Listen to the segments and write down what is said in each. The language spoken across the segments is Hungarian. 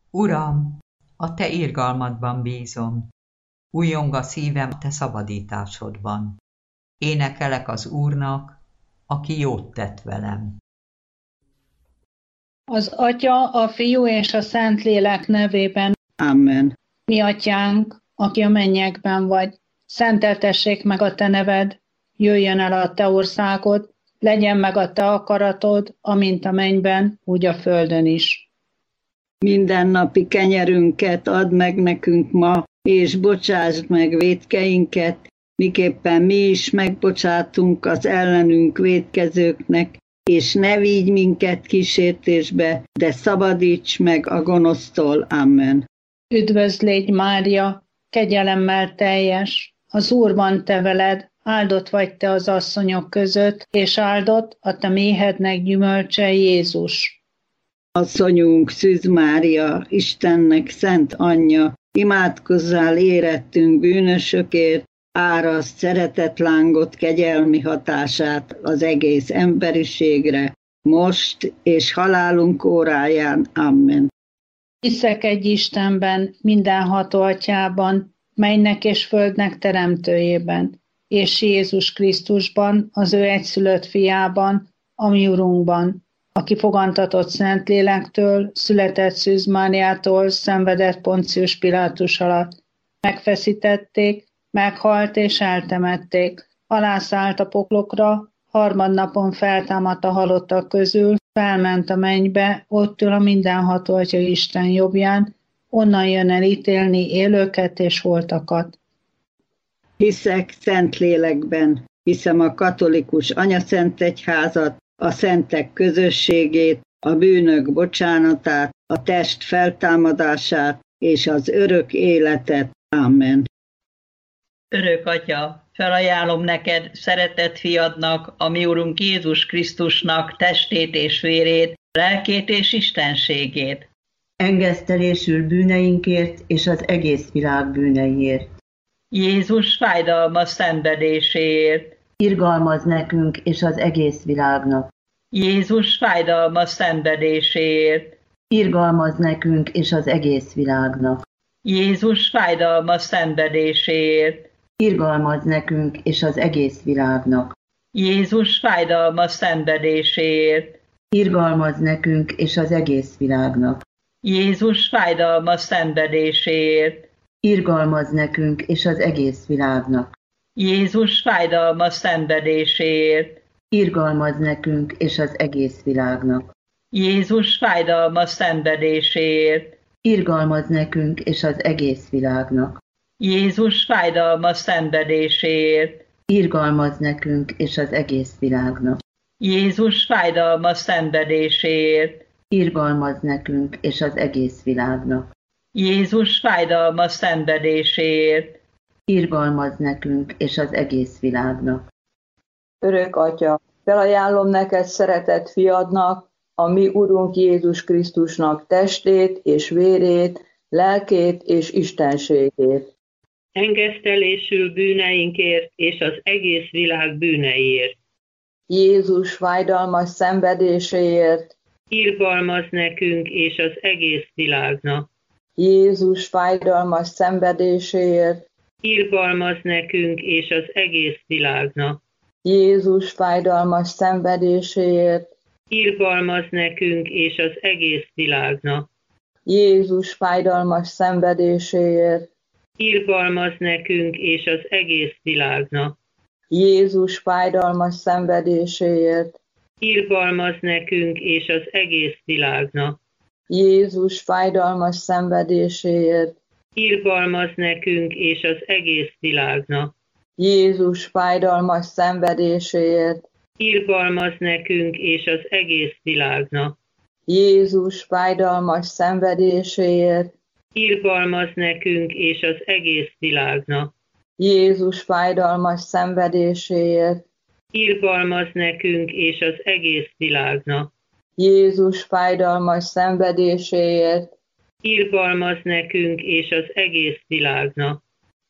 Uram, a te irgalmadban bízom, újjong a szívem a te szabadításodban. Énekelek az Úrnak, aki jót tett velem. Az Atya, a Fiú és a Szentlélek nevében. Amen. Mi Atyánk, aki a mennyekben vagy, szenteltessék meg a te neved, jöjjön el a te országod, legyen meg a te akaratod, amint a mennyben, úgy a földön is. Mindennapi kenyerünket add meg nekünk ma, és bocsásd meg vétkeinket, miképpen mi is megbocsátunk az ellenünk vétkezőknek, és ne vigy minket kísértésbe, de szabadíts meg a gonosztól. Amen. Üdvözl légy, Mária, kegyelemmel teljes, az Úr van te veled, áldott vagy te az asszonyok között, és áldott a te méhednek gyümölcse, Jézus. Asszonyunk, Szűz Mária, Istennek szent anyja, imádkozzál érettünk bűnösökért, áraszt szeretetlángot, kegyelmi hatását az egész emberiségre, most és halálunk óráján. Amen. Hiszek egy Istenben, mindenható Atyában, mennynek és földnek teremtőjében, és Jézus Krisztusban, az ő egyszülött fiában, a mi Urunkban, aki fogantatott Szentlélektől, született Szűz Máriától, szenvedett Poncius Pilátus alatt. Megfeszítették, meghalt és eltemették. Alászállt a poklokra, harmadnapon feltámadt a halottak közül, felment a mennybe, ott ül a mindenható Atya Isten jobbján, onnan jön el ítélni élőket és holtakat. Hiszek Szentlélekben, hiszem a katolikus anyaszentegyházat, a szentek közösségét, a bűnök bocsánatát, a test feltámadását és az örök életet. Amen. Örök Atya, felajánlom neked szeretett fiadnak, a mi Urunk Jézus Krisztusnak testét és vérét, lelkét és istenségét. Engesztelésül bűneinkért és az egész világ bűneiért. Jézus fájdalmas szenvedéséért. Irgalmaz nekünk és az egész világnak. Jézus fájdalmas szenvedéséért. Irgalmaz nekünk és az egész világnak. Jézus fájdalmas szenvedéséért. Irgalmaz nekünk és az egész világnak. Jézus fájdalmas szenvedéséért. Irgalmaz nekünk és az egész világnak. Jézus fájdalmas szenvedéséért. Irgalmaz nekünk és az egész világnak. Jézus fájdalmas szenvedéséért. Irgalmaz nekünk és az egész világnak. Jézus fájdalmas szenvedéséért. Irgalmaz nekünk és az egész világnak. Jézus fájdalmas szenvedéséért. Irgalmaz nekünk és az egész világnak. Jézus fájdalmas szenvedéséért. Irgalmaz nekünk és az egész világnak. Jézus fájdalmas szenvedéséért. Irgalmaz nekünk és az egész világnak. Örök Atya, felajánlom neked szeretett fiadnak, a mi Urunk Jézus Krisztusnak testét és vérét, lelkét és istenségét. Engesztelésül bűneinkért és az egész világ bűneiért. Jézus fájdalmas szenvedéséért. Irgalmaz nekünk és az egész világnak. Jézus fájdalmas szenvedéséért. Irgalmaz nekünk és az egész világnak. Jézus fájdalmas szenvedéséért. Irgalmaz nekünk és az egész világnak. Jézus fájdalmas szenvedéséért. Irgalmaz nekünk és az egész világnak. Jézus fájdalmas szenvedéséért. Irgalmaz nekünk és az egész világnak. Jézus fájdalmas szenvedéséért. Irgalmaz nekünk és az egész világnak. Jézus fájdalmas szenvedéséért. Irgalmaz nekünk és az egész világnak. Jézus fájdalmas szenvedéséért. Irgalmaz nekünk és az egész világnak. Jézus fájdalmas szenvedéséért. Irgalmaz nekünk és az egész világnak. Jézus fájdalmas szenvedéséért. Irgalmaz nekünk és az egész világnak.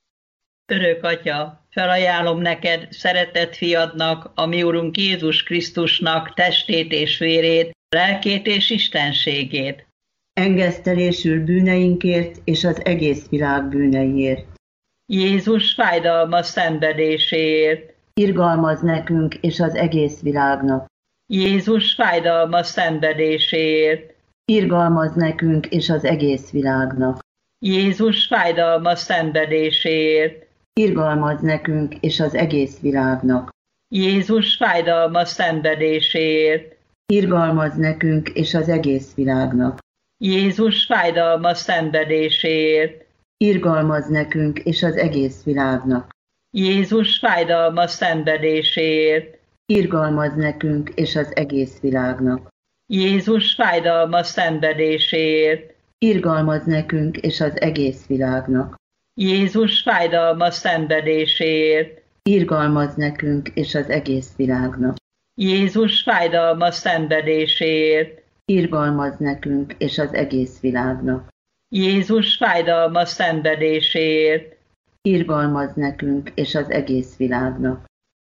Örök Atya, felajánlom neked szeretett fiadnak, a mi Urunk Jézus Krisztusnak testét és vérét, lelkét és istenségét. engesztelésül bűneinkért és az egész világ bűneiért. Jézus fájdalmas szenvedéséért. Irgalmaz nekünk és az egész világnak. Jézus fájdalmas szenvedéséért. Irgalmaz nekünk és az egész világnak. Jézus fájdalmas szenvedéséért. Irgalmaz nekünk és az egész világnak. Jézus fájdalmas szenvedéséért. Irgalmaz nekünk és az egész világnak. Jézus fájdalmas szenvedéséért. Irgalmaz nekünk és az egész világnak. Jézus fájdalmas szenvedéséért. Irgalmaz nekünk és az egész világnak. Jézus fájdalmas szenvedéséért. Irgalmaz nekünk és az egész világnak. Jézus fájdalmas szenvedéséért. Irgalmaz nekünk és az egész világnak. Jézus fájdalmas szenvedéséért. Irgalmaz nekünk és az egész világnak. Jézus fájdalmas szenvedéséért. Irgalmaz nekünk és az egész világnak.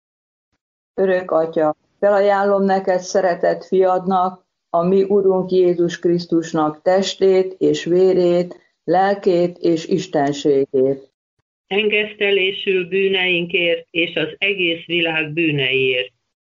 Örök Atya, felajánlom neked szeretett fiadnak, a mi Urunk Jézus Krisztusnak testét és vérét, lelkét és istenségét. Engesztelésül bűneinkért és az egész világ bűneiért.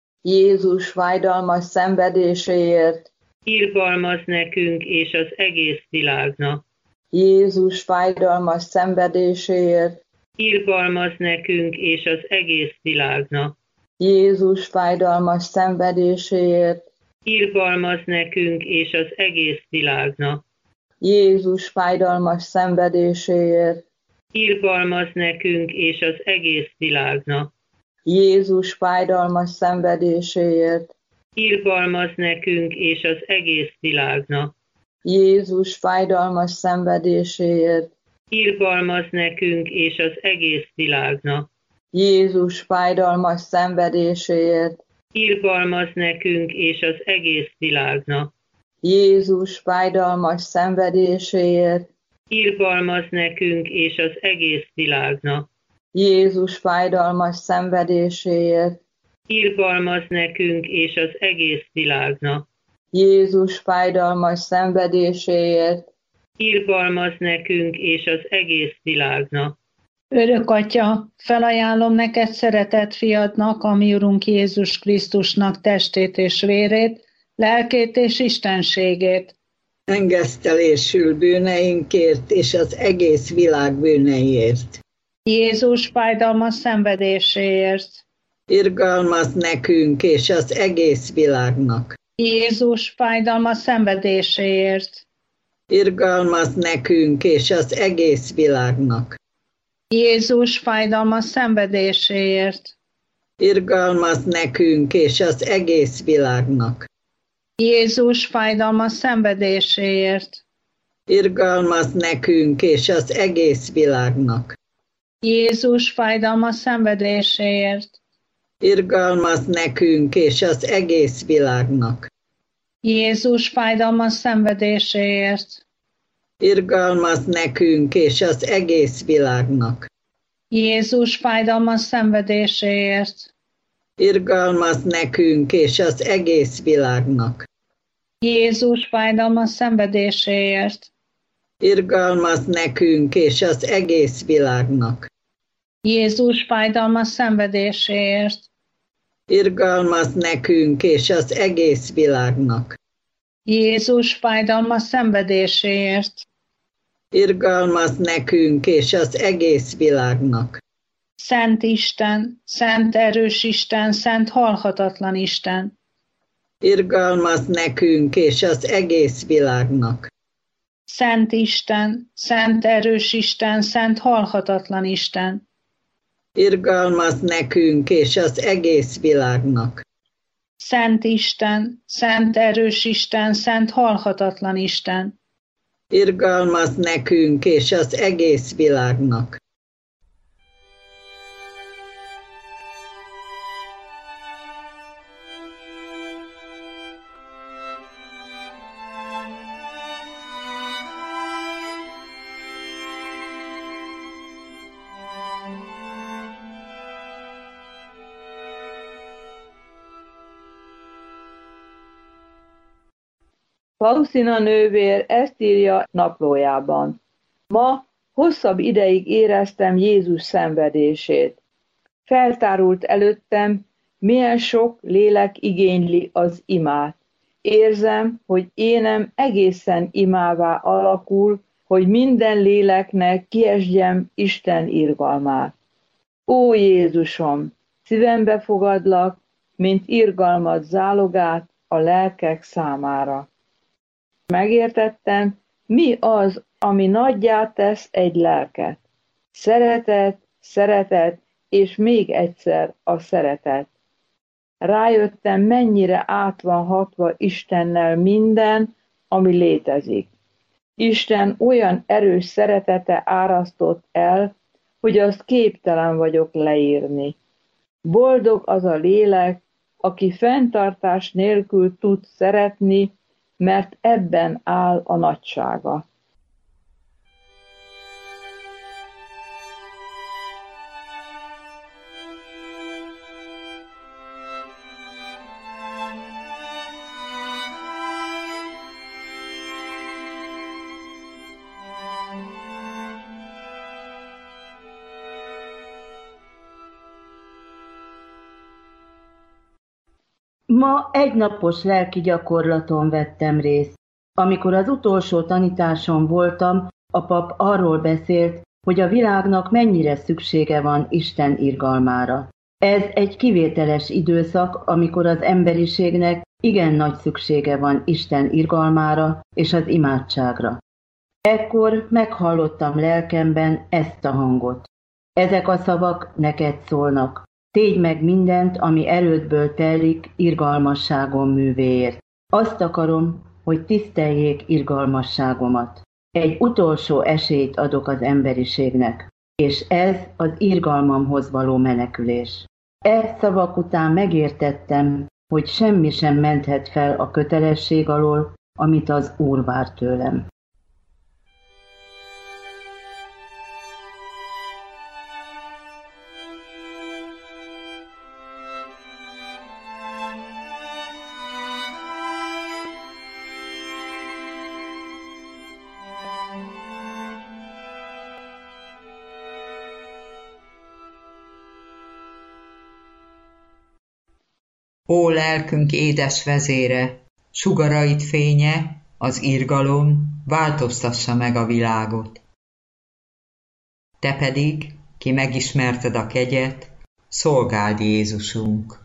Jézus fájdalmas szenvedéséért, Irgalmaz nekünk és az egész világnak. Jézus fájdalmas szenvedéséért, Irgalmaz nekünk és az egész világnak. Jézus fájdalmas szenvedéséért, Irgalmaz nekünk és az egész világnak. Jézus fájdalmas szenvedéséért, Irgalmaz nekünk és az egész világnak. Jézus fájdalmas szenvedéséért, Irgalmaz nekünk és az egész világnak. Jézus fájdalmas szenvedéséért, Irgalmaz nekünk és az egész világnak. Jézus fájdalmas szenvedéséért, Irgalmaz nekünk és az egész világnak. Jézus fájdalmas szenvedéséért, Irgalmaz nekünk és az egész világnak. Jézus fájdalmas szenvedéséért, Irgalmaz nekünk és az egész világnak. Jézus fájdalmas szenvedéséért, Irgalmaz nekünk és az egész világnak. Örök Atya, felajánlom neked szeretett fiadnak, a mi Urunk Jézus Krisztusnak testét és vérét, lelkét és istenségét. Engesztelésül bűneinkért és az egész világ bűneiért. Jézus fájdalmas szenvedéséért. Irgalmaz nekünk és az egész világnak. Jézus fájdalmas szenvedéséért. Irgalmaz nekünk és az egész világnak. Jézus fájdalmas szenvedéséért. Irgalmaz nekünk és az egész világnak. Jézus fájdalmas szenvedéséért. Irgalmaz nekünk és az egész világnak. Jézus fájdalmas szenvedéséért. Irgalmaz nekünk és az egész világnak. Jézus fájdalmas szenvedéséért. Irgalmaz nekünk és az egész világnak. Jézus fájdalmas szenvedéséért. Irgalmaz nekünk és az egész világnak. Jézus fájdalmas szenvedéséért. Irgalmaz nekünk és az egész világnak. Jézus fájdalmas szenvedéséért. Irgalmaz nekünk és az egész világnak. Jézus fájdalmas szenvedéséért. Irgalmaz nekünk és az egész világnak. Szent Isten, szent erős Isten, szent halhatatlan Isten. Irgalmaz nekünk és az egész világnak. Szent Isten, szent erős Isten, szent halhatatlan Isten. Irgalmaz nekünk és az egész világnak. Szent Isten, szent erős Isten, szent halhatatlan Isten. Irgalmaz nekünk és az egész világnak. Faustina nővér ezt írja naplójában. Ma hosszabb ideig éreztem Jézus szenvedését. Feltárult előttem, milyen sok lélek igényli az imát. Érzem, hogy énem egészen imává alakul, hogy minden léleknek kiesdjem Isten irgalmát. Ó Jézusom, szívembe fogadlak, mint irgalmat zálogát a lelkek számára. Megértettem, mi az, ami nagyjá tesz egy lelket. Szeretet, szeretet, és még egyszer a szeretet. Rájöttem, mennyire át van hatva Istennel minden, ami létezik. Isten olyan erős szeretete árasztott el, hogy azt képtelen vagyok leírni. Boldog az a lélek, aki fenntartás nélkül tud szeretni, mert ebben áll a nagysága. Ma egynapos lelki gyakorlaton vettem részt. Amikor az utolsó tanításon voltam, a pap arról beszélt, hogy a világnak mennyire szüksége van Isten irgalmára. Ez egy kivételes időszak, amikor az emberiségnek igen nagy szüksége van Isten irgalmára és az imádságra. Ekkor meghallottam lelkemben ezt a hangot. Ezek a szavak neked szólnak. Tégy meg mindent, ami erődből telik irgalmasságom művéért. Azt akarom, hogy tiszteljék irgalmasságomat. Egy utolsó esélyt adok az emberiségnek, és ez az irgalmamhoz való menekülés. E szavak után megértettem, hogy semmi sem menthet fel a kötelesség alól, amit az Úr vár tőlem. Ó lelkünk édes vezére, sugarait fénye, az irgalom változtassa meg a világot. Te pedig, ki megismerted a kegyet, szolgáld Jézusunk.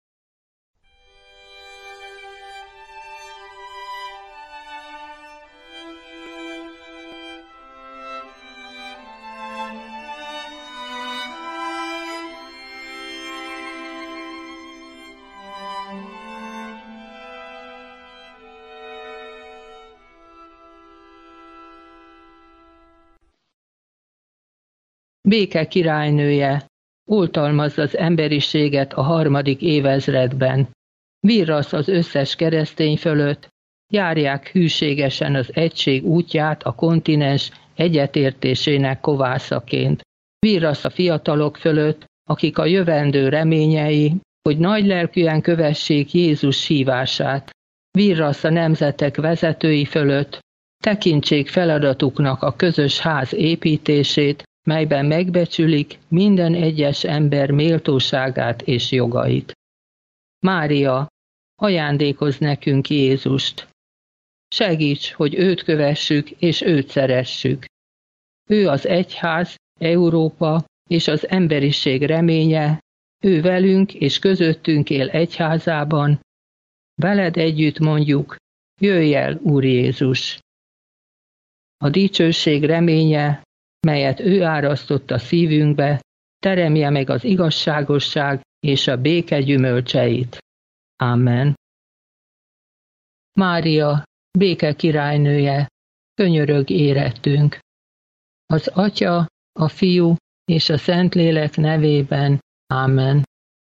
Béke királynője, oltalmazd az emberiséget a 3. évezredben. Virrasz az összes keresztény fölött, járják hűségesen az egység útját a kontinens egyetértésének kovászaként. Virrasz a fiatalok fölött, akik a jövendő reményei, hogy nagylelkűen kövessék Jézus hívását. Virrasz a nemzetek vezetői fölött, tekintsék feladatuknak a közös ház építését, melyben megbecsülik minden egyes ember méltóságát és jogait. Mária, ajándékozz nekünk Jézust. Segíts, hogy őt kövessük és őt szeressük. Ő az egyház, Európa és az emberiség reménye, ő velünk és közöttünk él egyházában. Veled együtt mondjuk, jöjj el, Úr Jézus! A dicsőség reménye, melyet ő árasztott a szívünkbe, teremje meg az igazságosság és a béke gyümölcseit. Amen. Mária, béke királynője, könyörögj érettünk. Az Atya, a Fiú és a Szentlélek nevében. Amen.